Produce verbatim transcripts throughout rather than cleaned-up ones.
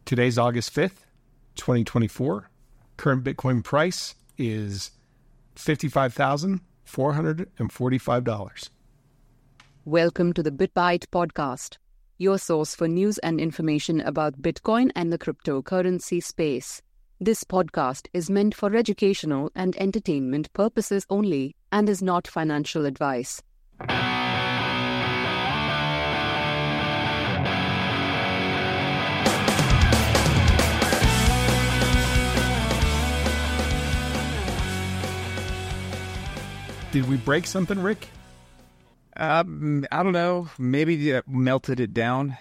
Today's August fifth, twenty twenty-four. Current Bitcoin price is fifty-five thousand four hundred forty-five dollars. Welcome to the BitByte podcast, your source for news and information about Bitcoin and the cryptocurrency space. This podcast is meant for educational and entertainment purposes only and is not financial advice. Did we break something, Rick? Um, I don't know. Maybe it melted it down.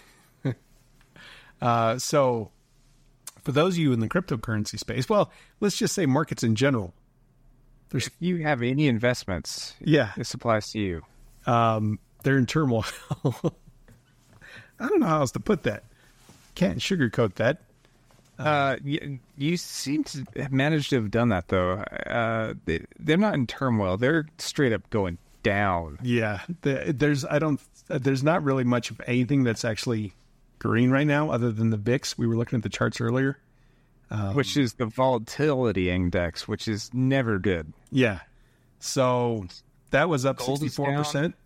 uh, so, for those of you in the cryptocurrency space, well, let's just say markets in general. There's, if you have any investments, yeah, this applies to you. Um, they're in turmoil. I don't know how else to put that. Can't sugarcoat that. Uh, you, you seem to have managed to have done that, though. Uh, they, they're not in turmoil. They're straight up going down. Yeah, the, there's I don't there's not really much of anything that's actually green right now, other than the V I X. We were looking at the charts earlier, um, which is the volatility index, which is never good. Yeah, so that was up sixty-four percent.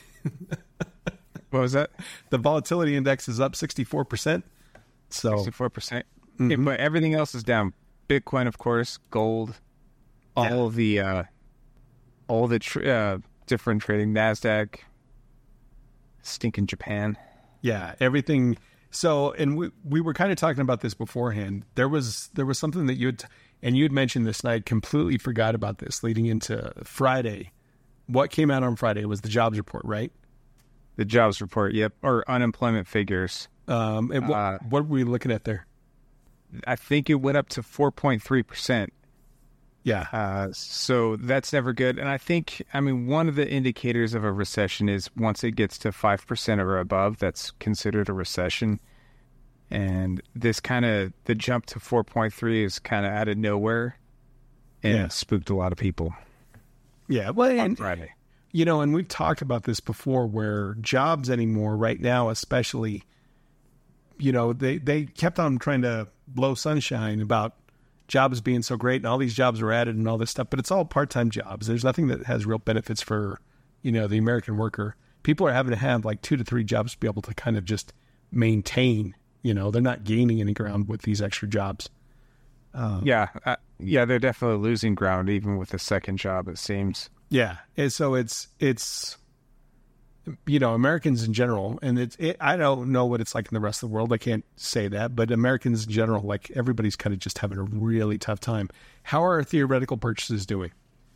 What was that? The volatility index is up sixty-four percent. So sixty-four percent. Mm-hmm. But everything else is down. Bitcoin, of course, gold, all yeah. of the, uh, all the tr- uh, different trading, NASDAQ, stinking Japan. Yeah, everything. So, and we we were kind of talking about this beforehand. There was there was something that you had, and you had mentioned this, and I completely forgot about this leading into Friday. What came out on Friday was the jobs report, right? The jobs report, yep, or unemployment figures. Um, and what, uh, what were we looking at there? I think it went up to four point three percent. Yeah. Uh, so that's never good. And I think, I mean, one of the indicators of a recession is once it gets to five percent or above, that's considered a recession. And this kind of, the jump to four point three is kind of out of nowhere and yeah. it spooked a lot of people. Yeah. Well, and, on Friday. You know, and we've talked about this before where jobs anymore right now, especially, you know, they, they kept on trying to blow sunshine about jobs being so great and all these jobs are added and all this stuff, but it's all part-time jobs. There's nothing that has real benefits for, you know, the American worker. People are having to have like two to three jobs to be able to kind of just maintain, you know, they're not gaining any ground with these extra jobs. Um, yeah. Uh, yeah. They're definitely losing ground even with the second job, it seems. Yeah. And so it's, it's, you know, Americans in general, and it's, it, I don't know what it's like in the rest of the world. I can't say that, but Americans in general, like everybody's kind of just having a really tough time. How are our theoretical purchases doing?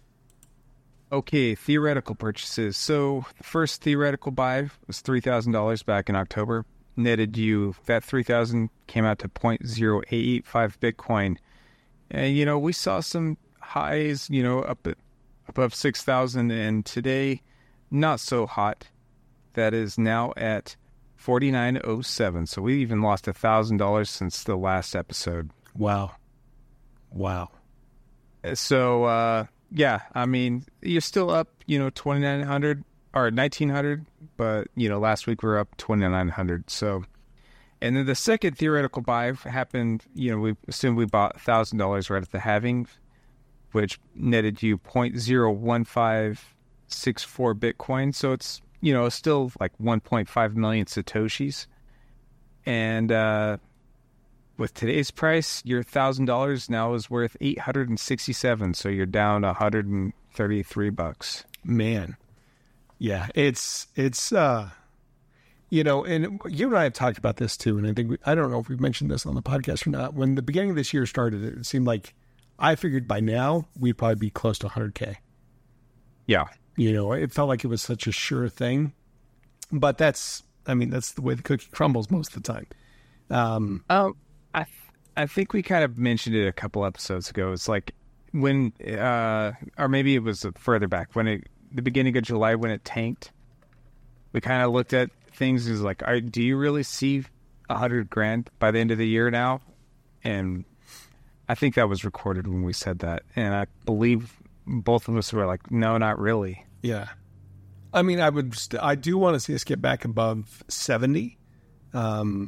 Okay, theoretical purchases. So the first theoretical buy was three thousand dollars back in October. Netted you, that three thousand dollars came out to zero point zero eight eight five Bitcoin. And, you know, we saw some highs, you know, up at, above six thousand, and today, not so hot. That is now at forty-nine oh seven. So we even lost one thousand dollars since the last episode. Wow. Wow. So, uh, yeah, I mean, you're still up, you know, twenty-nine hundred or nineteen hundred, but, you know, last week we were up twenty-nine hundred. So, and then the second theoretical buy happened, you know, we assumed we bought one thousand dollars right at the halving, which netted you zero point zero one five six four Bitcoin. So it's, you know, still like one point five million Satoshis. And uh, with today's price, your one thousand dollars now is worth eight hundred sixty-seven. So you're down one hundred thirty-three bucks. Man. Yeah, it's, it's, uh, you know, and you and I have talked about this too. And I think, we, I don't know if we've mentioned this on the podcast or not. When the beginning of this year started, it seemed like I figured by now we'd probably be close to one hundred K. Yeah. You know, it felt like it was such a sure thing, but that's, I mean, that's the way the cookie crumbles most of the time. Um, um I, th- I think we kind of mentioned it a couple episodes ago. It's like when, uh, or maybe it was further back when it, the beginning of July, when it tanked, we kind of looked at things as like, are, do you really see a hundred grand by the end of the year now? And I think that was recorded when we said that. And I believe both of us were like, no, not really. Yeah. I mean, I would, st- I do want to see us get back above seventy. Um,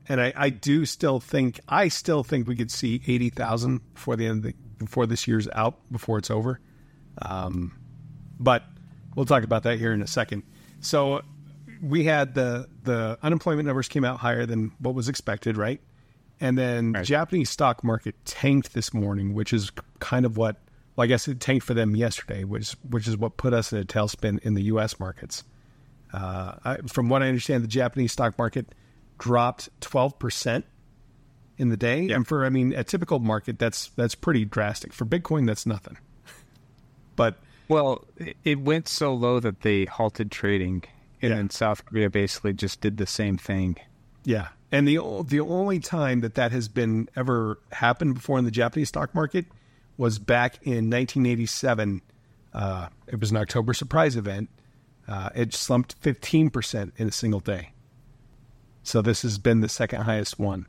and I, I do still think I still think we could see eighty thousand before the end of the, before this year's out, before it's over. Um, but we'll talk about that here in a second. So we had the the unemployment numbers came out higher than what was expected, right? And then right. Japanese stock market tanked this morning, which is kind of what, well, I guess it tanked for them yesterday, which which is what put us in a tailspin in the U S markets. Uh, I, from what I understand, the Japanese stock market dropped twelve percent in the day. Yep. And for, I mean, a typical market, that's that's pretty drastic. For Bitcoin, that's nothing. But well, it went so low that they halted trading, and yeah. then South Korea basically just did the same thing. Yeah. And the the only time that that has been ever happened before in the Japanese stock market was back in nineteen eighty-seven. Uh, it was an October surprise event. Uh, it slumped fifteen percent in a single day. So this has been the second highest one.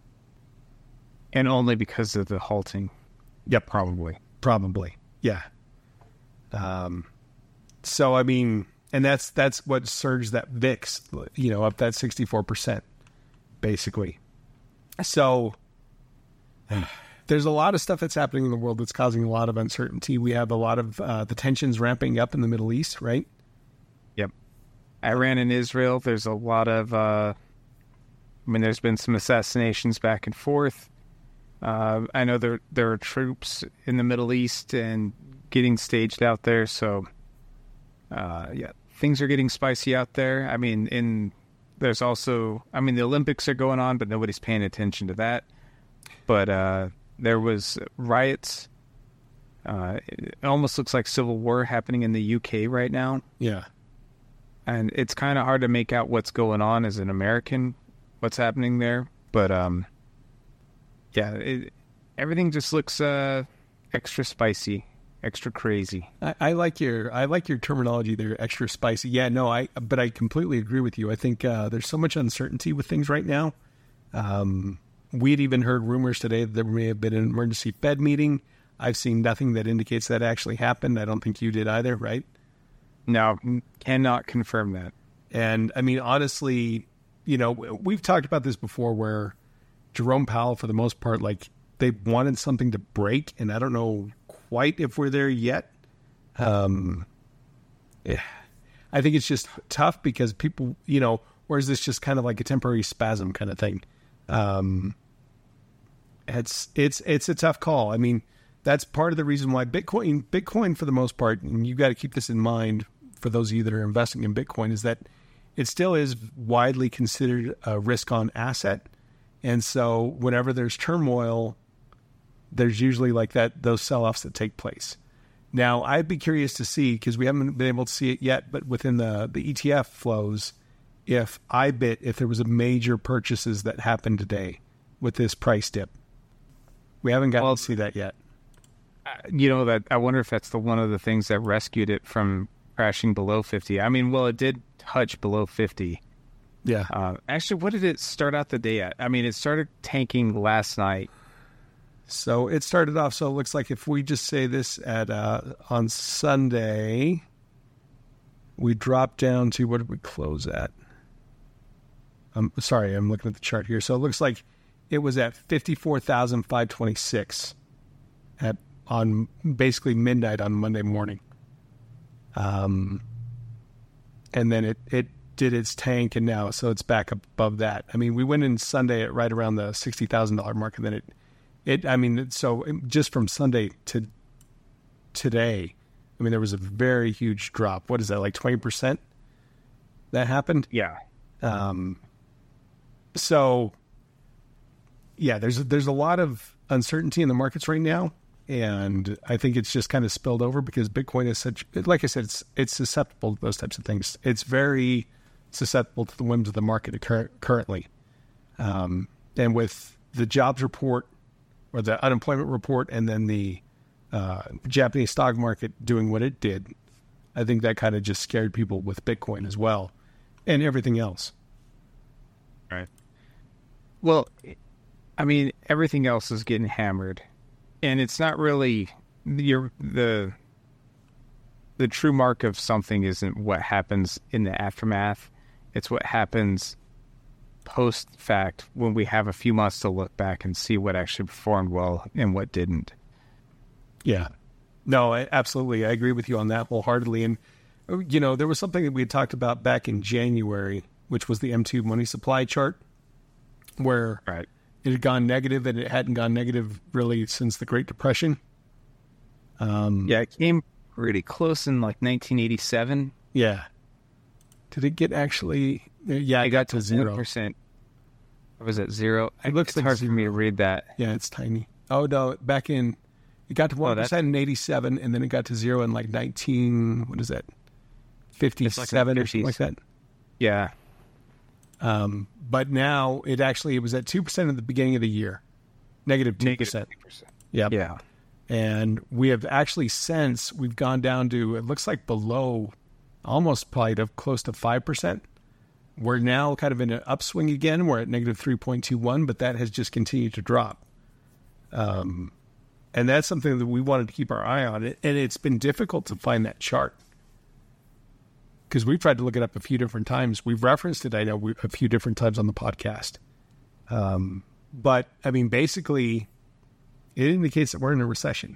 And only because of the halting. Yep. Probably. Probably. Yeah. Um, so, I mean, and that's that's what surged that V I X, you know, up that sixty-four percent. Basically. So there's a lot of stuff that's happening in the world that's causing a lot of uncertainty. We have a lot of uh, the tensions ramping up in the Middle East, right? Yep. Iran and Israel, there's a lot of, uh, I mean, there's been some assassinations back and forth. Uh, I know there there are troops in the Middle East and getting staged out there. So, uh, yeah, things are getting spicy out there. I mean, in... There's also, I mean, the Olympics are going on, but nobody's paying attention to that. But uh, there was riots. Uh, it almost looks like civil war happening in the U K right now. Yeah. And it's kind of hard to make out what's going on as an American, what's happening there. But, um, yeah, it, everything just looks uh, extra spicy. Extra crazy. I, I like your I like your terminology there, extra spicy. Yeah, no, I but I completely agree with you. I think uh, there's so much uncertainty with things right now. Um, we'd even heard rumors today that there may have been an emergency Fed meeting. I've seen nothing that indicates that actually happened. I don't think you did either, right? No, cannot confirm that. And I mean, honestly, you know, we've talked about this before where Jerome Powell, for the most part, like they wanted something to break, and I don't know quite if we're there yet. Um, yeah. I think it's just tough because people, you know, or is this just kind of like a temporary spasm kind of thing? Um, it's, it's, it's a tough call. I mean, that's part of the reason why Bitcoin, Bitcoin for the most part, and you got to keep this in mind for those of you that are investing in Bitcoin, is that it still is widely considered a risk on asset. And so whenever there's turmoil, there's usually like that, those sell-offs that take place. Now, I'd be curious to see, because we haven't been able to see it yet, but within the, the E T F flows, if I B I T, if there was a major purchases that happened today with this price dip. We haven't gotten well, to see that yet. You know, that I wonder if that's the one of the things that rescued it from crashing below fifty. I mean, well, it did touch below fifty. Yeah. Uh, actually, what did it start out the day at? I mean, it started tanking last night. So it started off, so it looks like if we just say this at uh, on Sunday, we dropped down to, what did we close at? I'm sorry, I'm looking at the chart here. So it looks like it was at fifty-four thousand five hundred twenty-six at on basically midnight on Monday morning. Um, and then it, it did its tank, and now, so it's back above that. I mean, we went in Sunday at right around the sixty thousand dollars mark, and then it, It, I mean, so just from Sunday to today, I mean, there was a very huge drop. What is that, like twenty percent that happened? Yeah. Um, so, yeah, there's, there's a lot of uncertainty in the markets right now. And I think it's just kind of spilled over because Bitcoin is such, like I said, it's, it's susceptible to those types of things. It's very susceptible to the whims of the market cur- currently. Um, and with the jobs report, or the unemployment report, and then the uh, Japanese stock market doing what it did, I think that kind of just scared people with Bitcoin as well, and everything else. Right. Well, I mean, everything else is getting hammered, and it's not really your the the true mark of something isn't what happens in the aftermath; it's what happens post fact when we have a few months to look back and see what actually performed well and what didn't. Yeah. No, I, absolutely. I agree with you on that wholeheartedly. And, you know, there was something that we had talked about back in January, which was the M two money supply chart, where right. it had gone negative, and it hadn't gone negative really since the Great Depression. Um, yeah, it came pretty close in like nineteen eighty-seven. Yeah. Did it get actually... Yeah, it, it got, got to to zero. one percent. Or was it zero? It looks it's like hard zero. for me to read that. Yeah, it's tiny. Oh, no, back in... It got to one percent oh, in eighty-seven, and then it got to zero in like nineteen... What is that? fifty-seven like or something like that. Yeah. Um, but now it actually... It was at two percent at the beginning of the year. Negative two percent. Negative two percent. Yep. Yeah. And we have actually since... We've gone down to... It looks like below... Almost probably to close to five percent. We're now kind of in an upswing again. We're at negative three point two one, but that has just continued to drop. Um, and that's something that we wanted to keep our eye on. And it's been difficult to find that chart because we've tried to look it up a few different times. We've referenced it, I know, a few different times on the podcast. Um, but, I mean, basically, it indicates that we're in a recession.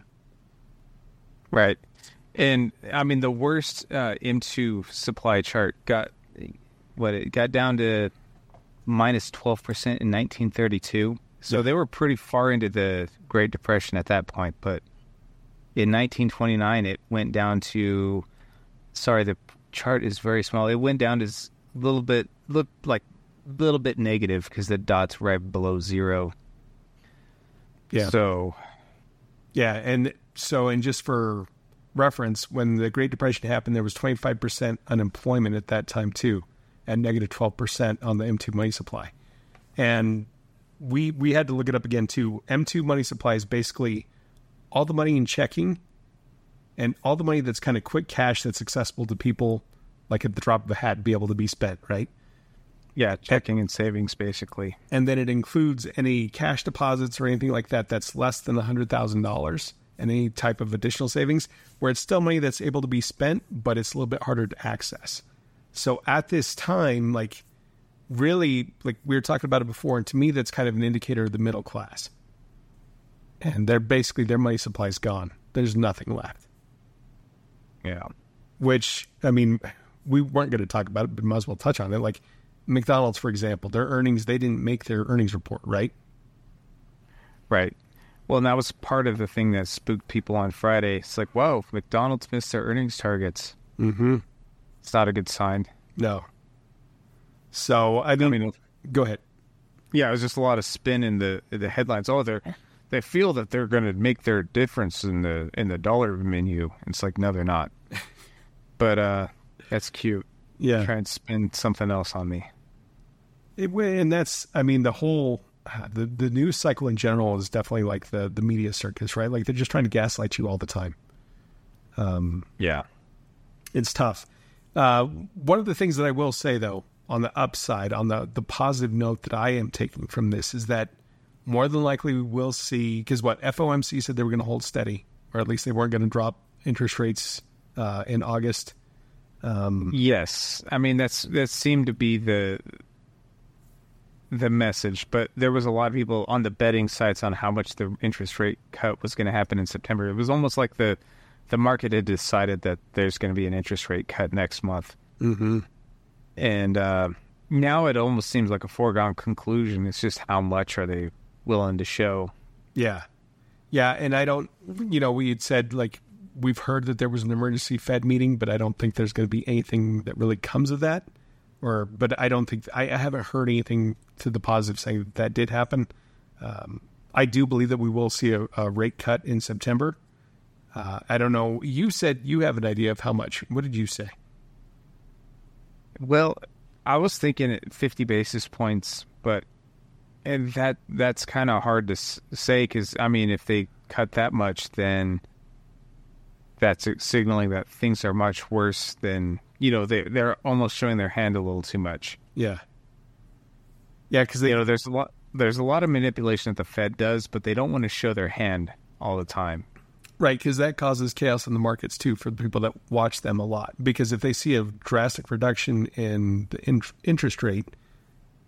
Right. And, I mean, the worst uh, M two supply chart got... What it got down to minus twelve percent in nineteen thirty-two. So yeah. They were pretty far into the Great Depression at that point. But in nineteen twenty-nine, it went down to, sorry, the chart is very small. It went down to a little bit, looked like a little bit negative because the dot's right below zero. Yeah. So. Yeah. And so, and just for reference, when the Great Depression happened, there was twenty-five percent unemployment at that time too. At negative twelve percent on the M two money supply. And we we had to look it up again too. M two money supply is basically all the money in checking and all the money that's kind of quick cash that's accessible to people, like at the drop of a hat, be able to be spent, right? Yeah, checking and savings, basically. And then it includes any cash deposits or anything like that that's less than one hundred thousand dollars and any type of additional savings, where it's still money that's able to be spent, but it's a little bit harder to access. So at this time, like, really, like we were talking about it before, and to me, that's kind of an indicator of the middle class. And they're basically, their money supply is gone. There's nothing left. Yeah. Which, I mean, we weren't going to talk about it, but might as well touch on it. Like McDonald's, for example, their earnings, they didn't make their earnings report, right? Right. Well, and that was part of the thing that spooked people on Friday. It's like, whoa, McDonald's missed their earnings targets. Mm-hmm. It's not a good sign. No. So, I mean, I mean, go ahead. Yeah, it was just a lot of spin in the in the headlines. Oh, they they feel that they're going to make their difference in the in the dollar menu. It's like, no, they're not. But uh, that's cute. Yeah. Try and spin something else on me. It, and that's, I mean, the whole, the, the news cycle in general is definitely like the, the media circus, right? Like they're just trying to gaslight you all the time. Um, yeah. It's tough. Uh, one of the things that I will say, though, on the upside, on the, the positive note that I am taking from this is that more than likely we will see, because what F O M C said they were going to hold steady, or at least they weren't going to drop interest rates uh, in August. Um, yes. I mean, that's that seemed to be the the message, but there was a lot of people on the betting sites on how much the interest rate cut was going to happen in September. It was almost like the the market had decided that there's going to be an interest rate cut next month. Mm-hmm. And uh, now it almost seems like a foregone conclusion. It's just how much are they willing to show? Yeah. Yeah, and I don't, you know, we had said, like, we've heard that there was an emergency Fed meeting, but I don't think there's going to be anything that really comes of that. Or, but I don't think, I, I haven't heard anything to the positive saying that that did happen. Um, I do believe that we will see a, a rate cut in September. Uh, I don't know. You said you have an idea of how much. What did you say? Well, I was thinking fifty basis points, but and that that's kind of hard to s- say because, I mean, if they cut that much, then that's signaling that things are much worse than, you know, they, they're almost showing their hand a little too much. Yeah. Yeah, because you know, there's a lot there's a lot of manipulation that the Fed does, but they don't want to show their hand all the time. Right, because that causes chaos in the markets, too, for the people that watch them a lot. Because if they see a drastic reduction in the in- interest rate,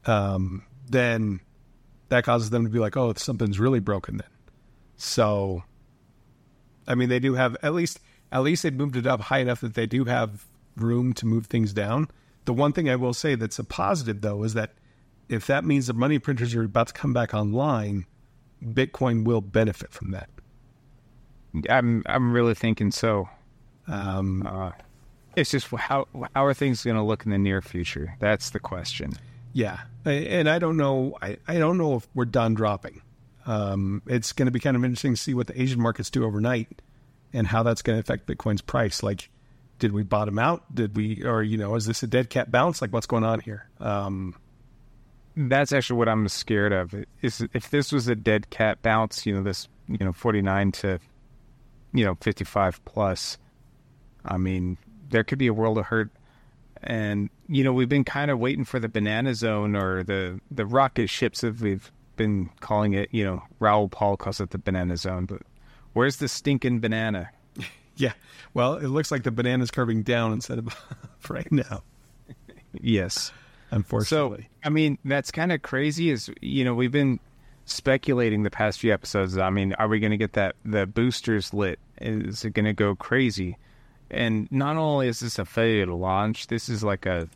um, then that causes them to be like, oh, something's really broken then. So, I mean, they do have, at least, at least they've moved it up high enough that they do have room to move things down. The one thing I will say that's a positive, though, is that if that means the money printers are about to come back online, Bitcoin will benefit from that. I'm I'm really thinking so. Um, uh, it's just how how are things going to look in the near future? That's the question. Yeah, and I don't know. I, I don't know if we're done dropping. Um, it's going to be kind of interesting to see what the Asian markets do overnight and how that's going to affect Bitcoin's price. Like, did we bottom out? Did we, or, you know, is this a dead cat bounce? Like, what's going on here? Um, That's actually what I'm scared of. Is if this was a dead cat bounce, you know, this, you know, forty-nine to, you know, fifty-five plus, I mean, there could be a world of hurt. And, you know, we've been kind of waiting for the banana zone or the, the rocket ships, as we've been calling it. You know, Raoul Pal calls it the banana zone. But where's the stinking banana? Yeah. Well, it looks like the banana's curving down instead of right now. Yes. Unfortunately. So, I mean, that's kind of crazy is, you know, we've been speculating the past few episodes. I mean, are we going to get that, the boosters lit? Is it going to go crazy? And not only is this a failure to launch, this is like a,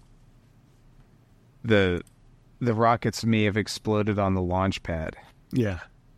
the, the rockets may have exploded on the launch pad. Yeah.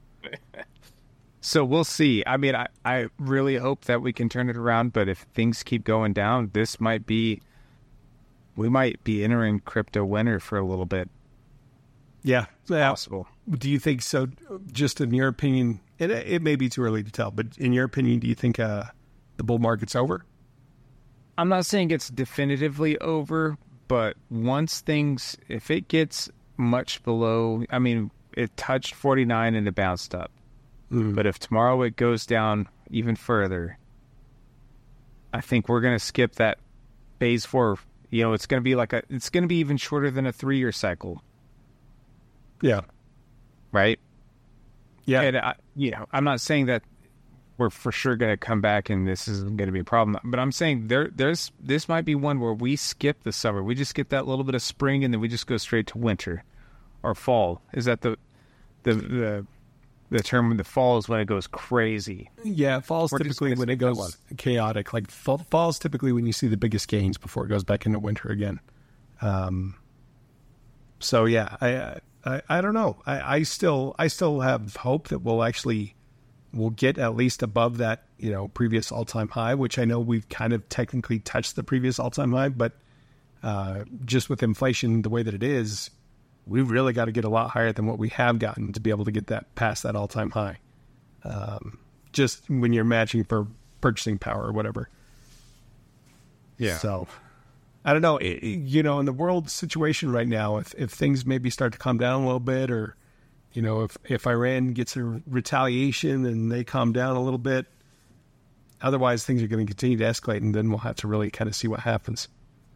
So we'll see. I mean, I, I really hope that we can turn it around, but if things keep going down, this might be, we might be entering crypto winter for a little bit. Yeah. yeah. Possible. Do you think so? Just in your opinion, it, it may be too early to tell, but in your opinion, do you think uh, the bull market's over? I'm not saying it's definitively over, but once things, if it gets much below, I mean, it touched forty-nine and it bounced up. Mm. But if tomorrow it goes down even further, I think we're going to skip that phase four. You know, it's going to be like a, it's going to be even shorter than a three-year cycle. Yeah. Right? Yeah. And, I, you know, I'm not saying that we're for sure going to come back and this isn't going to be a problem, but I'm saying there, there's, this might be one where we skip the summer. We just get that little bit of spring and then we just go straight to winter or fall. Is that the, the, the, the term? The fall is when it goes crazy. Yeah. Fall's we're typically when it goes chaotic. Like fall, fall's typically when you see the biggest gains before it goes back into winter again. Um, so yeah, I, I, I don't know. I, I still, I still have hope that we'll actually, we'll get at least above that, you know, previous all-time high, which I know we've kind of technically touched the previous all-time high, but uh, just with inflation the way that it is, we've really got to get a lot higher than what we have gotten to be able to get that past that all-time high. Um, just when you're matching for purchasing power or whatever. Yeah. So I don't know, it, you know, in the world situation right now, if, if things maybe start to calm down a little bit, or, you know, if, if Iran gets a retaliation and they calm down a little bit, otherwise things are going to continue to escalate, and then we'll have to really kind of see what happens.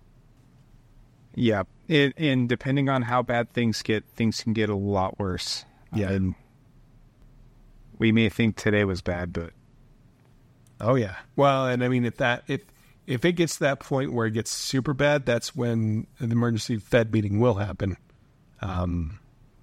Yeah. It, and depending on how bad things get, things can get a lot worse. Yeah. And we may think today was bad, but. Oh, yeah. Well, and I mean, if that, if, if it gets to that point where it gets super bad, that's when the emergency Fed meeting will happen. Um,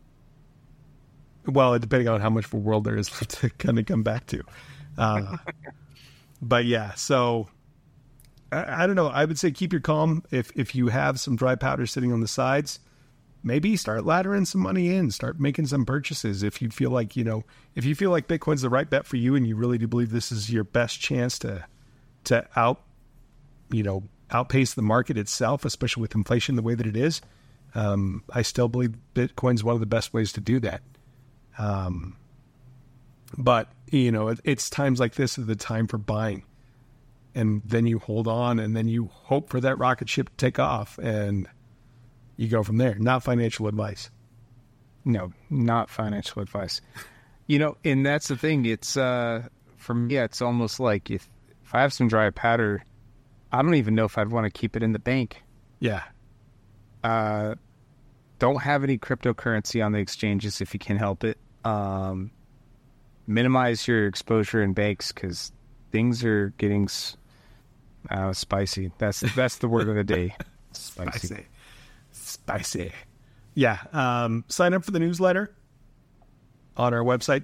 Well, depending on how much of a world there is to kind of come back to. Uh, but yeah, so I, I don't know. I would say keep your calm. If if you have some dry powder sitting on the sides, maybe start laddering some money in, start making some purchases. If you feel like, you know, if you feel like Bitcoin's the right bet for you and you really do believe this is your best chance to, to out, you know, outpace the market itself, especially with inflation the way that it is, um, I still believe Bitcoin's one of the best ways to do that. Um, but you know, it, it's times like this are the time for buying, and then you hold on, and then you hope for that rocket ship to take off, and you go from there. Not financial advice. No, not financial advice. You know, and that's the thing. It's, uh, for me, it's almost like if, if I have some dry powder, I don't even know if I'd want to keep it in the bank. Yeah. Uh, don't have any cryptocurrency on the exchanges if you can help it. Um, minimize your exposure in banks because things are getting uh, spicy. That's that's the word of the day. Spicy. Spicy. Spicy. yeah, um, sign up for the newsletter on our website,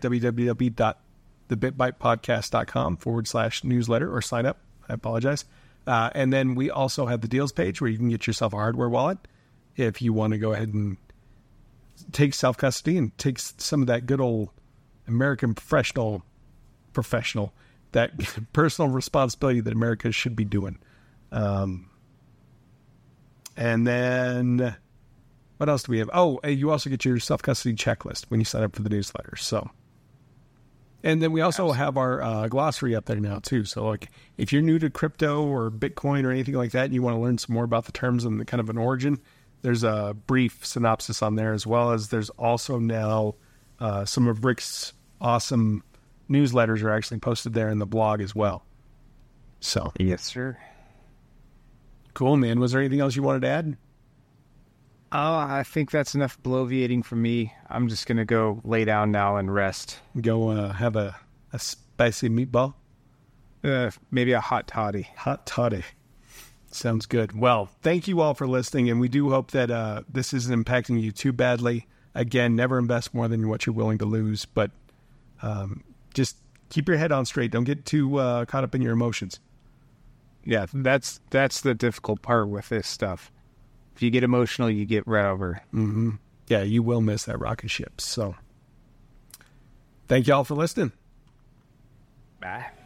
www.thebitbytepodcast.com forward slash newsletter, or sign up. I apologize. Uh, and then we also have the deals page where you can get yourself a hardware wallet if you want to go ahead and take self-custody and take some of that good old American professional, professional, that personal responsibility that America should be doing. Um, and then what else do we have? Oh, you also get your self-custody checklist when you sign up for the newsletter. So, and then we also Absolutely. have our uh, glossary up there now too. So like if you're new to crypto or Bitcoin or anything like that, and you want to learn some more about the terms and the kind of an origin, there's a brief synopsis on there, as well as there's also now uh, some of Rick's awesome newsletters are actually posted there in the blog as well. So yes, sir. Cool, man. Was there anything else you wanted to add? Oh, I think that's enough bloviating for me. I'm just going to go lay down now and rest. Go uh, have a, a spicy meatball? Uh, maybe a hot toddy. Hot toddy. Sounds good. Well, thank you all for listening, and we do hope that uh, this isn't impacting you too badly. Again, never invest more than what you're willing to lose, but um, just keep your head on straight. Don't get too uh, caught up in your emotions. Yeah, that's that's the difficult part with this stuff. If you get emotional, you get run over. Mm-hmm. Yeah, you will miss that rocket ship. So, thank you all for listening. Bye.